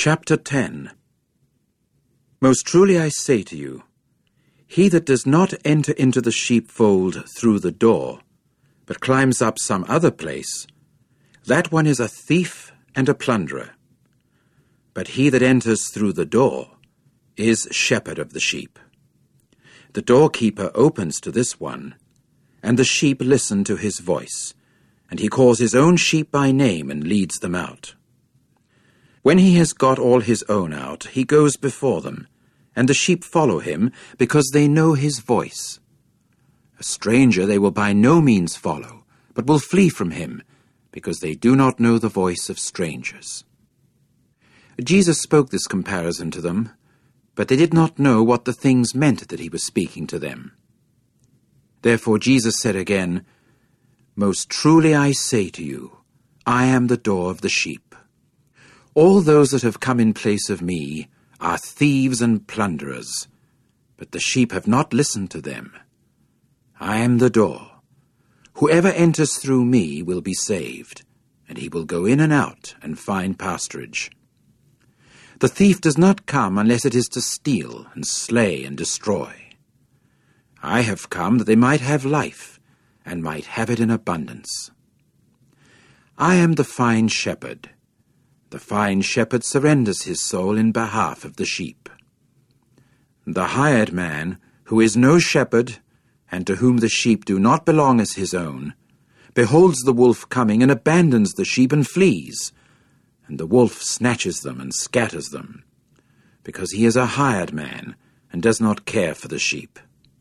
Chapter 10. Most truly I say to you, he that does not enter into the sheepfold through the door, but climbs up some other place, that one is a thief and a plunderer. But he that enters through the door is shepherd of the sheep. The doorkeeper opens to this one, and the sheep listen to his voice, and he calls his own sheep by name and leads them out. When he has got all his own out, he goes before them, and the sheep follow him, because they know his voice. A stranger they will by no means follow, but will flee from him, because they do not know the voice of strangers. Jesus spoke this comparison to them, but they did not know what the things meant that he was speaking to them. Therefore Jesus said again, Most truly I say to you, I am the door of the sheep. All those that have come in place of me are thieves and plunderers, but the sheep have not listened to them. I am the door. Whoever enters through me will be saved, and he will go in and out and find pasturage. The thief does not come unless it is to steal and slay and destroy. I have come that they might have life, and might have it in abundance. I am the fine shepherd. The fine shepherd surrenders his soul in behalf of the sheep. The hired man, who is no shepherd, and to whom the sheep do not belong as his own, beholds the wolf coming and abandons the sheep and flees, and the wolf snatches them and scatters them, because he is a hired man and does not care for the sheep.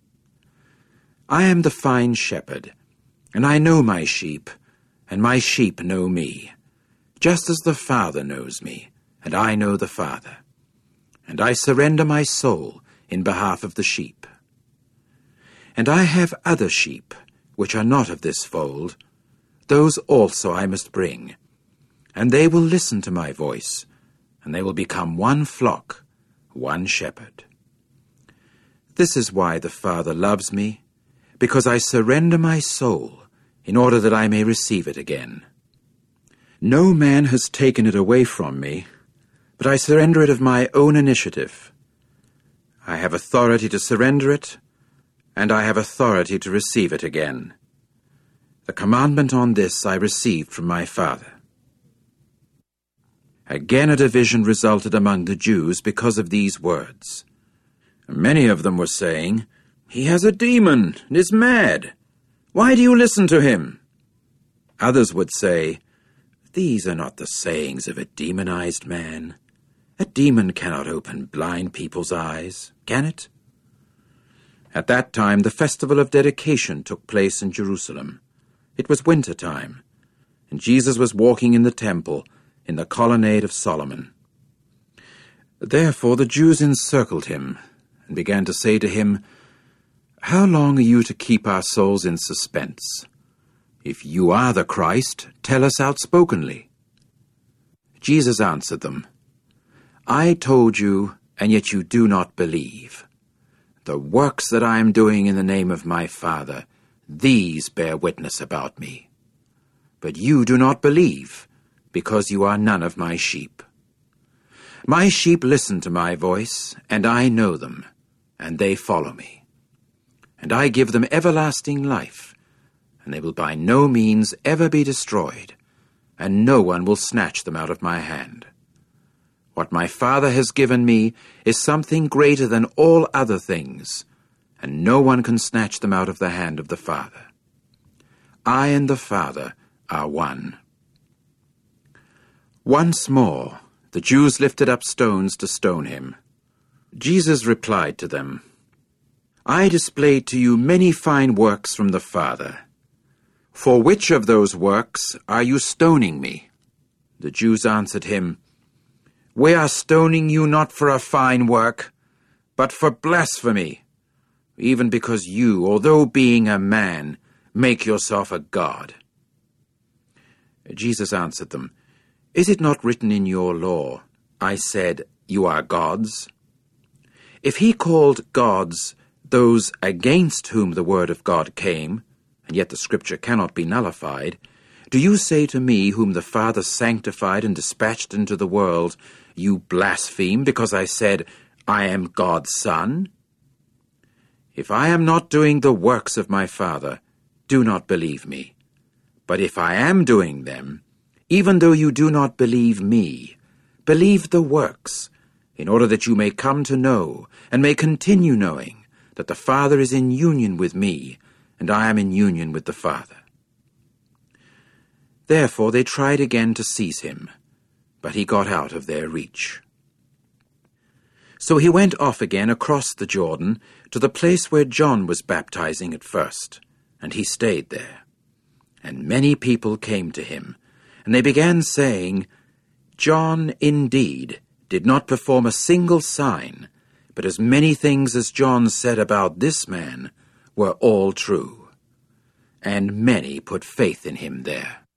I am the fine shepherd, and I know my sheep, and my sheep know me, just as the Father knows me, and I know the Father. And I surrender my soul in behalf of the sheep. And I have other sheep, which are not of this fold. Those also I must bring, and they will listen to my voice, and they will become one flock, one shepherd. This is why the Father loves me, because I surrender my soul, in order that I may receive it again. No man has taken it away from me, but I surrender it of my own initiative. I have authority to surrender it, and I have authority to receive it again. The commandment on this I received from my Father. Again a division resulted among the Jews because of these words. Many of them were saying, He has a demon and is mad. Why do you listen to him? Others would say, These are not the sayings of a demonized man. A demon cannot open blind people's eyes, can it? At that time the festival of dedication took place in Jerusalem. It was winter time, and Jesus was walking in the temple in the colonnade of Solomon. Therefore the Jews encircled him and began to say to him, How long are you to keep our souls in suspense? If you are the Christ, tell us outspokenly. Jesus answered them, I told you, and yet you do not believe. The works that I am doing in the name of my Father, these bear witness about me. But you do not believe, because you are none of my sheep. My sheep listen to my voice, and I know them, and they follow me. And I give them everlasting life, and they will by no means ever be destroyed, and no one will snatch them out of my hand. What my Father has given me is something greater than all other things, and no one can snatch them out of the hand of the Father. I and the Father are one. Once more, the Jews lifted up stones to stone him. Jesus replied to them, I displayed to you many fine works from the Father. For which of those works are you stoning me? The Jews answered him, We are stoning you not for a fine work, but for blasphemy, even because you, although being a man, make yourself a god. Jesus answered them, Is it not written in your law, I said, you are gods? If he called gods those against whom the word of God came, and yet the Scripture cannot be nullified, do you say to me, whom the Father sanctified and dispatched into the world, You blaspheme because I said, I am God's son? If I am not doing the works of my Father, do not believe me. But if I am doing them, even though you do not believe me, believe the works, in order that you may come to know, and may continue knowing, that the Father is in union with me, and I am in union with the Father. Therefore they tried again to seize him, but he got out of their reach. So he went off again across the Jordan to the place where John was baptizing at first, and he stayed there. And many people came to him, and they began saying, John indeed did not perform a single sign, but as many things as John said about this man were all true. And many put faith in him there.